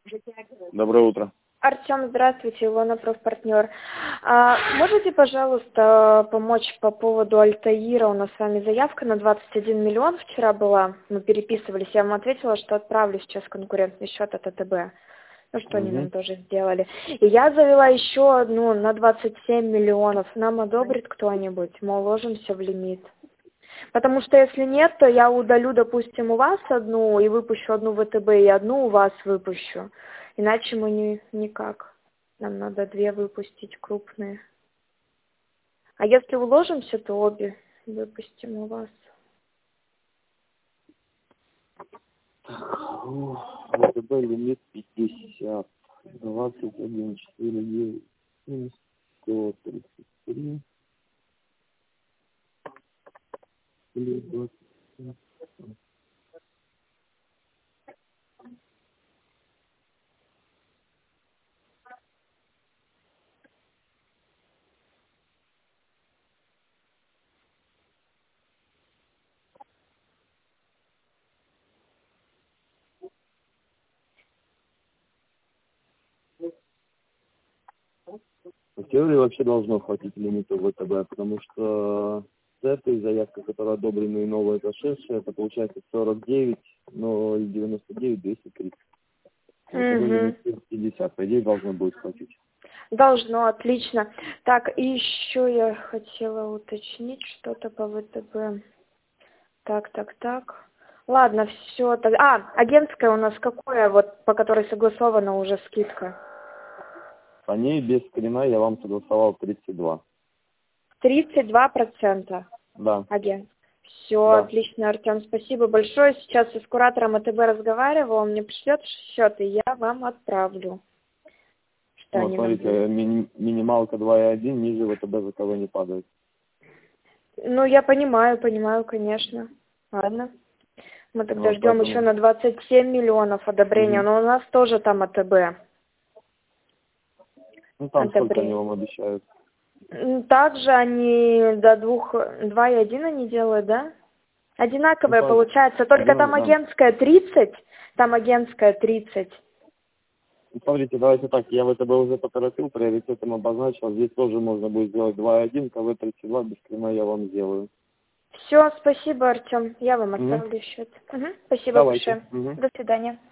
Доброе утро. Артем, здравствуйте, Илона, профпартнер. Можете, пожалуйста, помочь по поводу Альтаира? У нас с вами заявка на 21 миллион вчера была. Мы переписывались. Я вам ответила, что отправлю сейчас конкурентный счет от АТБ. Ну, что они нам тоже сделали. И я завела еще одну на 27 миллионов. Нам одобрит кто-нибудь? Мы уложимся в лимит. Потому что если нет, то я удалю, допустим, у вас одну и выпущу одну в ВТБ, и одну у вас выпущу. Иначе мы никак. Нам надо две выпустить крупные. А если уложимся, то обе выпустим у вас. ВТБ лимит 50. 21, 4, 9, 7, 133. Или 20. В теории вообще должно хватить лимита ВТБ, потому что с этой заявкой, которая одобрена и новая зашедшая, это получается 49, но и 99, 230. Лимит 50, по идее, должно будет хватить. Должно, отлично. Так, и еще я хотела уточнить что-то по ВТБ. Так. Ладно, все. Агентская у нас какое, вот по которой согласована уже скидка? По ней без скрина я вам согласовал 32. 32%. Да. Агент. Все, Да. отлично, Артем, спасибо большое. Сейчас я с куратором АТБ разговаривала, он мне пришлет счет, и я вам отправлю. Что Ну, они нам смотрите, будут. минималка 2,1, ниже ВТБ за кого не падает. Ну, я понимаю, конечно. Ладно. Мы тогда ждем еще на 27 миллионов одобрения, но у нас тоже там АТБ. Ну, там сколько они вам обещают? Также они до 2,1 они делают, да? Одинаковое получается, только там агентская 30, Ну, смотрите, давайте так, я ВТБ уже поторопил, приоритетом обозначил, здесь тоже можно будет сделать 2,1, КВ-32, без скрина я вам сделаю. Все, спасибо, Артем, я вам отправлю счет. Спасибо большое. До свидания.